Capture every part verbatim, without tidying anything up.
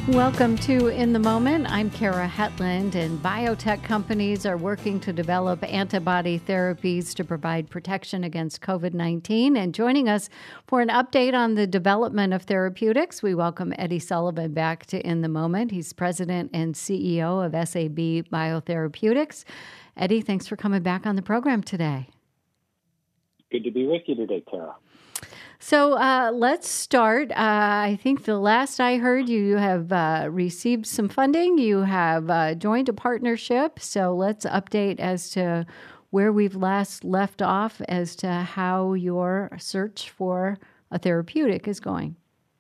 Welcome to In the Moment. I'm Kara Hetland, and biotech companies are working to develop antibody therapies to provide protection against covid nineteen. And joining us for an update on the development of therapeutics, we welcome Eddie Sullivan back to In the Moment. He's president and C E O of S A B Biotherapeutics. Eddie, thanks for coming back on the program today. Good to be with you today, Kara. So uh, let's start. Uh, I think the last I heard, you have uh, received some funding. You have uh, joined a partnership. So let's update as to where we've last left off as to how your search for a therapeutic is going.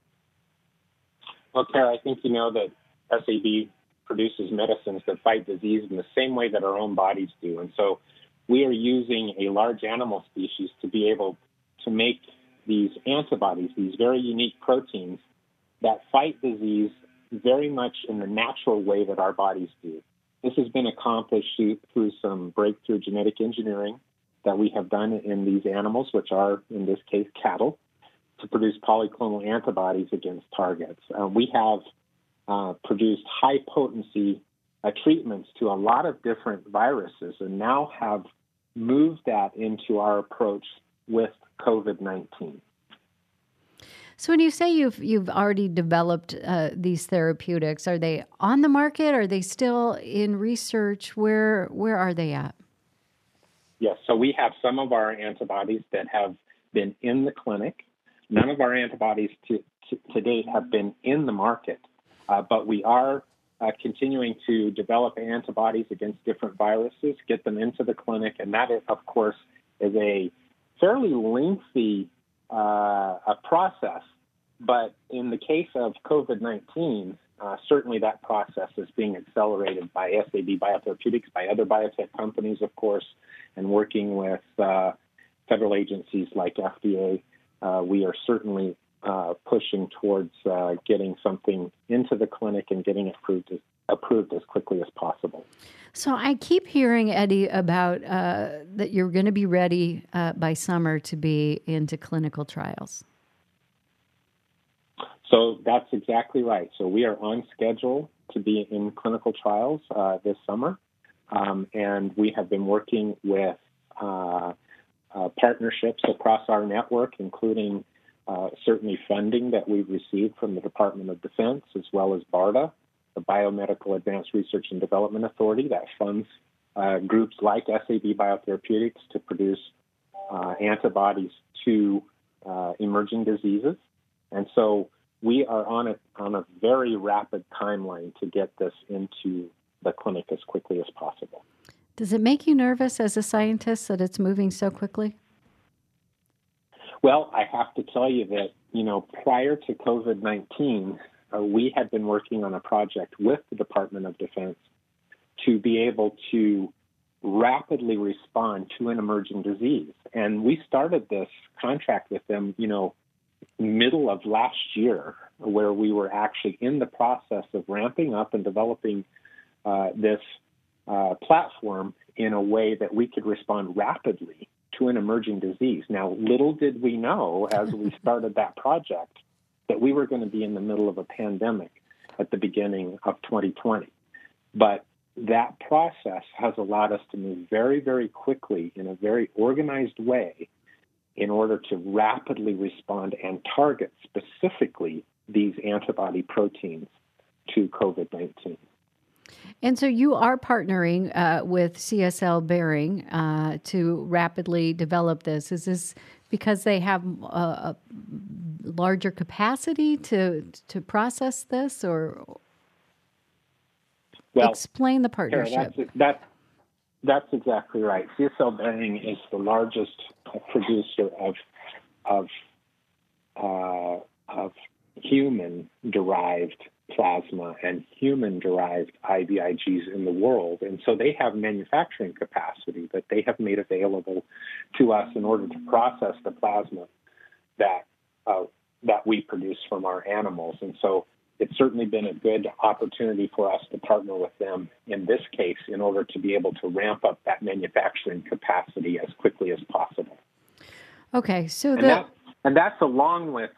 Well, Kara, I think you know that S A B produces medicines that fight disease in the same way that our own bodies do. And so we are using a large animal species to be able to make these antibodies, these very unique proteins that fight disease very much in the natural way that our bodies do. This has been accomplished through some breakthrough genetic engineering that we have done in these animals, which are, in this case, cattle, to produce polyclonal antibodies against targets. Uh, we have uh, produced high-potency uh, treatments to a lot of different viruses and now have moved that into our approach with covid nineteen. So when you say you've you've already developed uh, these therapeutics, are they on the market? Are they still in research? Where where are they at? Yes, so we have some of our antibodies that have been in the clinic. None of our antibodies to, to, to date have been in the market, uh, but we are uh, continuing to develop antibodies against different viruses, get them into the clinic, and that, is, of course, is a fairly lengthy uh, a process, but in the case of covid nineteen, uh, certainly that process is being accelerated by S A B Biotherapeutics, by other biotech companies, of course, and working with uh, federal agencies like F D A. Uh, we are certainly uh, pushing towards uh, getting something into the clinic and getting it approved as, approved as quickly as possible. So I keep hearing, Eddie, about uh, that you're going to be ready uh, by summer to be into clinical trials. So that's exactly right. So we are on schedule to be in clinical trials uh, this summer, um, and we have been working with uh, uh, partnerships across our network, including uh, certainly funding that we've received from the Department of Defense, as well as BARDA, the Biomedical Advanced Research and Development Authority, that funds uh, groups like S A B Biotherapeutics to produce uh, antibodies to uh, emerging diseases. And so we are on a, on a very rapid timeline to get this into the clinic as quickly as possible. Does it make you nervous as a scientist that it's moving so quickly? Well, I have to tell you that, you know, prior to covid nineteen, Uh, we had been working on a project with the Department of Defense to be able to rapidly respond to an emerging disease. And we started this contract with them, you know, middle of last year, where we were actually in the process of ramping up and developing uh, this uh, platform in a way that we could respond rapidly to an emerging disease. Now, little did we know as we started that project that we were going to be in the middle of a pandemic at the beginning of twenty twenty. But that process has allowed us to move very, very quickly in a very organized way in order to rapidly respond and target specifically these antibody proteins to covid nineteen. And so you are partnering uh, with C S L Behring uh, to rapidly develop this. Is this because they have a, a larger capacity to to process this, or well, explain the partnership? Kara, that's, that, that's exactly right. C S L Behring is the largest producer of of uh, of human-derived plasma and human-derived I V I Gs in the world. And so they have manufacturing capacity that they have made available to us in order to process the plasma that uh, that we produce from our animals. And so it's certainly been a good opportunity for us to partner with them in this case in order to be able to ramp up that manufacturing capacity as quickly as possible. Okay, so and the... That, and that's along with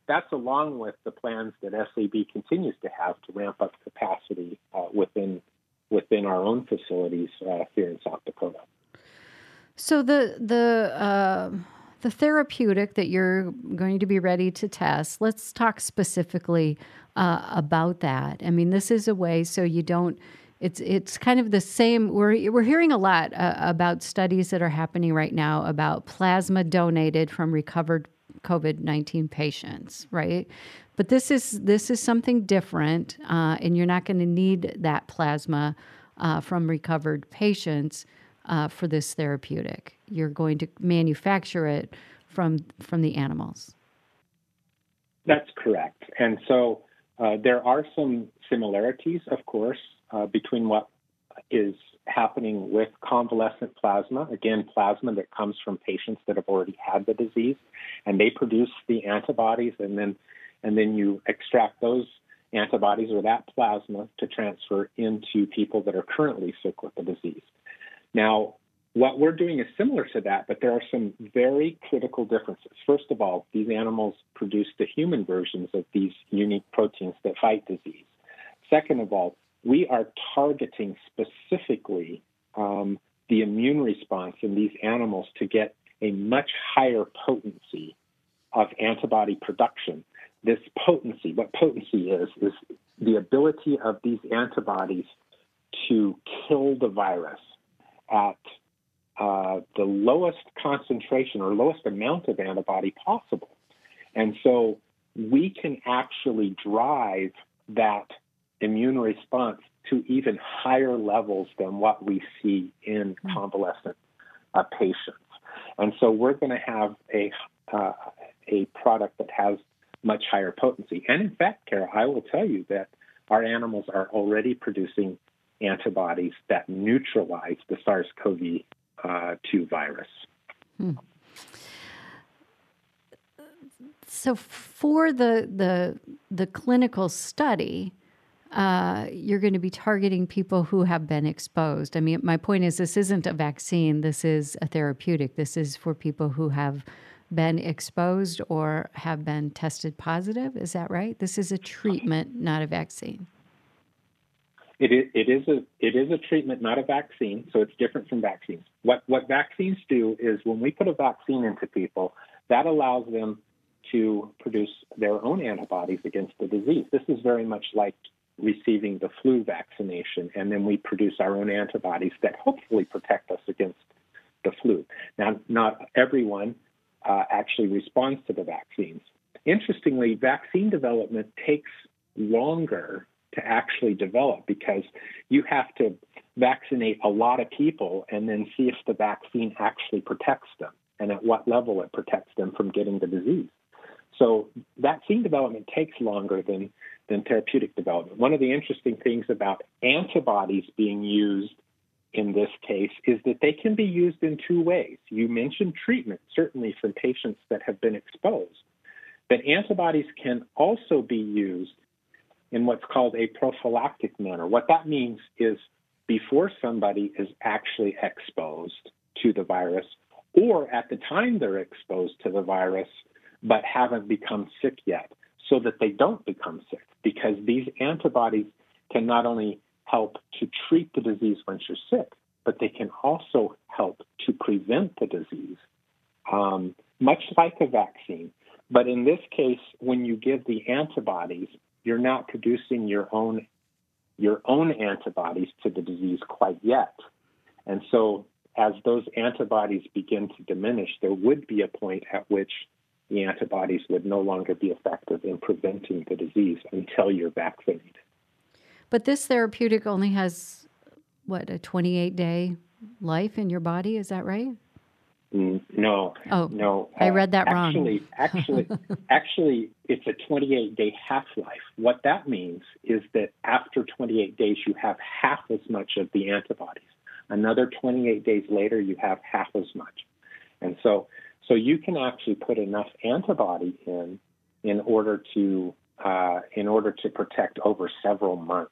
that's along with the plans that S A B continues to have to ramp up capacity uh, within within our own facilities uh, here in South Dakota. So the the uh, the therapeutic that you're going to be ready to test, let's talk specifically uh, about that. I mean, this is a way so you don't. It's it's kind of the same. We're we're hearing a lot uh, about studies that are happening right now about plasma donated from recovered COVID nineteen patients, right? But this is this is something different, uh, and you're not going to need that plasma uh, from recovered patients uh, for this therapeutic. You're going to manufacture it from from the animals. That's correct, and so uh, there are some similarities, of course, uh, between what is happening with convalescent plasma, again, plasma that comes from patients that have already had the disease, and they produce the antibodies, and then and then you extract those antibodies or that plasma to transfer into people that are currently sick with the disease. Now, what we're doing is similar to that, but there are some very critical differences. First of all, these animals produce the human versions of these unique proteins that fight disease. Second of all, we are targeting specifically um, the immune response in these animals to get a much higher potency of antibody production. This potency, what potency is, is the ability of these antibodies to kill the virus at uh, the lowest concentration or lowest amount of antibody possible. And so we can actually drive that immune response to even higher levels than what we see in convalescent uh, patients. And so we're going to have a uh, a product that has much higher potency. And in fact, Kara, I will tell you that our animals are already producing antibodies that neutralize the SARS-CoV two virus. Hmm. So for the the the clinical study, uh, you're going to be targeting people who have been exposed. I mean, my point is, this isn't a vaccine. This is a therapeutic. This is for people who have been exposed or have been tested positive. Is that right? This is a treatment, not a vaccine. It is, it is a it is a treatment, not a vaccine, so it's different from vaccines. What what vaccines do is when we put a vaccine into people, that allows them to produce their own antibodies against the disease. This is very much like receiving the flu vaccination, and then we produce our own antibodies that hopefully protect us against the flu. Now, not everyone uh, actually responds to the vaccines. Interestingly, vaccine development takes longer to actually develop because you have to vaccinate a lot of people and then see if the vaccine actually protects them and at what level it protects them from getting the disease. So vaccine development takes longer than, than therapeutic development. One of the interesting things about antibodies being used in this case is that they can be used in two ways. You mentioned treatment, certainly for patients that have been exposed, but antibodies can also be used in what's called a prophylactic manner. What that means is before somebody is actually exposed to the virus, or at the time they're exposed to the virus but haven't become sick yet, so that they don't become sick, because these antibodies can not only help to treat the disease once you're sick, but they can also help to prevent the disease, um, much like a vaccine. But in this case, when you give the antibodies, you're not producing your own your own antibodies to the disease quite yet. And so as those antibodies begin to diminish, there would be a point at which the antibodies would no longer be effective in preventing the disease until you're vaccinated. But this therapeutic only has, what, a twenty-eight day life in your body? Is that right? Mm, no, oh, no. I read that uh, wrong. Actually, actually, actually, it's a twenty-eight day half-life. What that means is that after twenty-eight days, you have half as much of the antibodies. Another twenty-eight days later, you have half as much. And so, so you can actually put enough antibody in in order to uh, in order to protect over several months.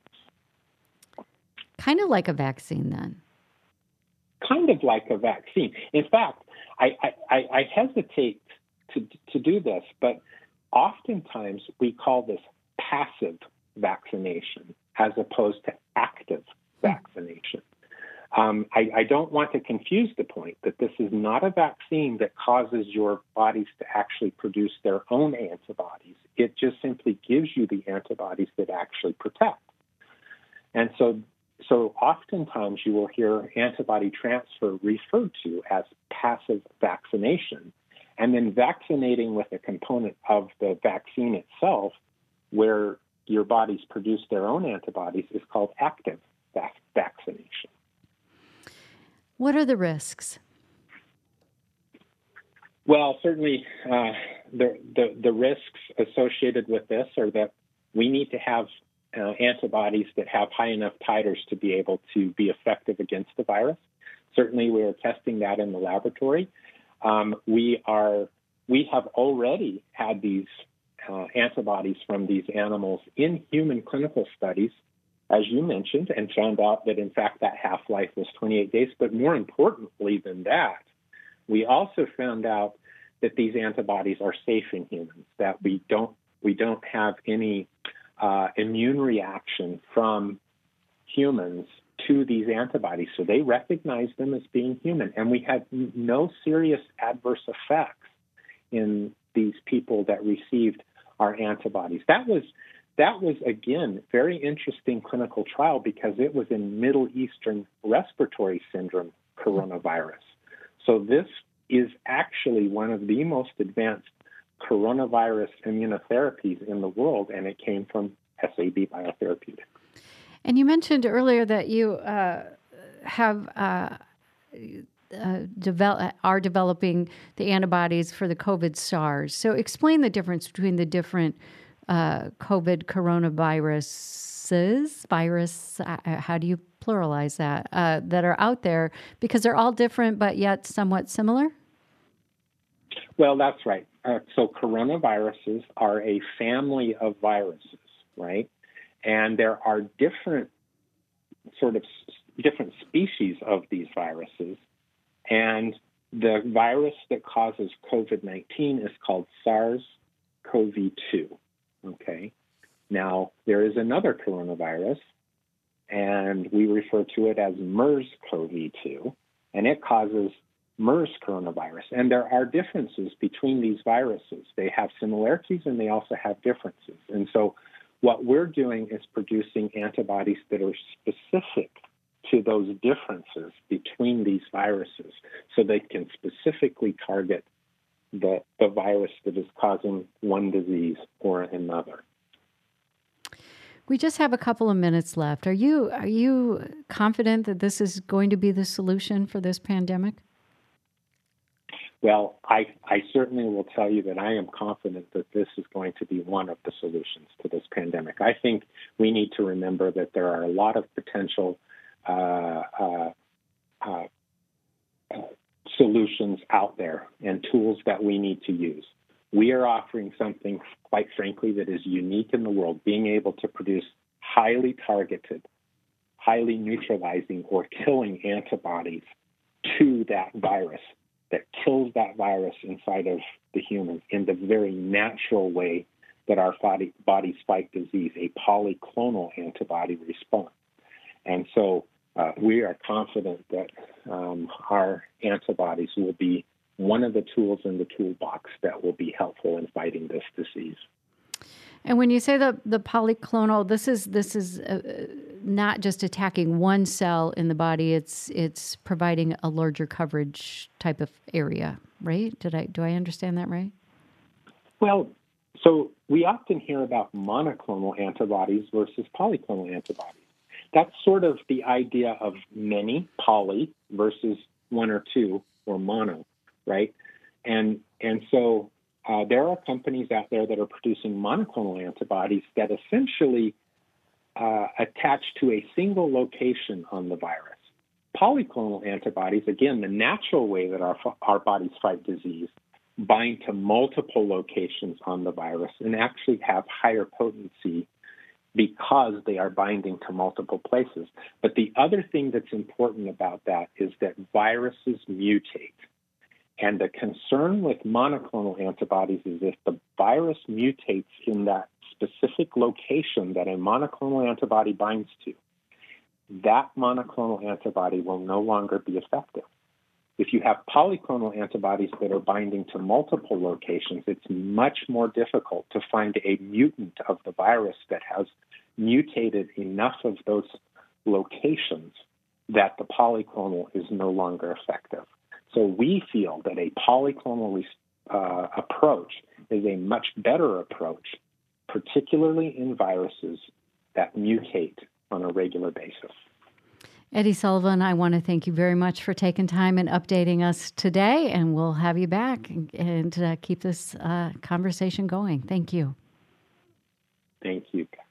Kind of like a vaccine, then. Kind of like a vaccine. In fact, I, I, I hesitate to to do this, but oftentimes we call this passive vaccination as opposed to active vaccination. Um, I, I don't want to confuse the point that this is not a vaccine that causes your bodies to actually produce their own antibodies. It just simply gives you the antibodies that actually protect. And so, so oftentimes you will hear antibody transfer referred to as passive vaccination, and then vaccinating with a component of the vaccine itself where your bodies produce their own antibodies is called active vac- vaccination. What are the risks? Well, certainly uh, the, the the risks associated with this are that we need to have uh, antibodies that have high enough titers to be able to be effective against the virus. Certainly, we are testing that in the laboratory. Um, we are we have already had these uh, antibodies from these animals in human clinical studies, as you mentioned, and found out that, in fact, that half-life was twenty-eight days. But more importantly than that, we also found out that these antibodies are safe in humans, that we don't we don't have any uh, immune reaction from humans to these antibodies. So they recognize them as being human. And we had no serious adverse effects in these people that received our antibodies. That was That was, again, very interesting clinical trial because it was in Middle Eastern respiratory syndrome coronavirus. So this is actually one of the most advanced coronavirus immunotherapies in the world, and it came from S A B Biotherapeutics. And you mentioned earlier that you uh, have uh, uh, develop, are developing the antibodies for the COVID SARS. So explain the difference between the different Uh, COVID coronaviruses, virus, uh, how do you pluralize that, uh, that are out there, because they're all different but yet somewhat similar? Well, that's right. Uh, so coronaviruses are a family of viruses, right? And there are different sort of different species of these viruses. And the virus that causes COVID nineteen is called SARS-C o V two. Okay. Now, there is another coronavirus, and we refer to it as MERS-C o V two, and it causes MERS coronavirus. And there are differences between these viruses. They have similarities, and they also have differences. And so what we're doing is producing antibodies that are specific to those differences between these viruses so they can specifically target the, the virus that is causing one disease or another. We just have a couple of minutes left. Are you are you confident that this is going to be the solution for this pandemic? Well, I, I certainly will tell you that I am confident that this is going to be one of the solutions to this pandemic. I think we need to remember that there are a lot of potential uh, uh, uh, uh, solutions out there and tools that we need to use. We are offering something, quite frankly, that is unique in the world, being able to produce highly targeted, highly neutralizing or killing antibodies to that virus that kills that virus inside of the human in the very natural way that our body, bodies fight disease, a polyclonal antibody response. And so Uh, we are confident that um, our antibodies will be one of the tools in the toolbox that will be helpful in fighting this disease. And when you say the the polyclonal, this is this is uh, not just attacking one cell in the body; it's it's providing a larger coverage type of area, right? Did I do I understand that right? Well, so we often hear about monoclonal antibodies versus polyclonal antibodies. That's sort of the idea of many, poly, versus one or two, or mono, right? And and so uh, there are companies out there that are producing monoclonal antibodies that essentially uh, attach to a single location on the virus. Polyclonal antibodies, again, the natural way that our our bodies fight disease, bind to multiple locations on the virus and actually have higher potency because they are binding to multiple places. But the other thing that's important about that is that viruses mutate. And the concern with monoclonal antibodies is if the virus mutates in that specific location that a monoclonal antibody binds to, that monoclonal antibody will no longer be effective. If you have polyclonal antibodies that are binding to multiple locations, it's much more difficult to find a mutant of the virus that has mutated enough of those locations that the polyclonal is no longer effective. So we feel that a polyclonal uh, approach is a much better approach, particularly in viruses that mutate on a regular basis. Eddie Sullivan, I want to thank you very much for taking time and updating us today, and we'll have you back and, and uh, keep this uh, conversation going. Thank you. Thank you.